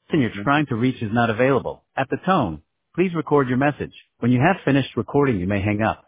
person you're trying to reach is not available. At the tone, please record your message. When you have finished recording, you may hang up.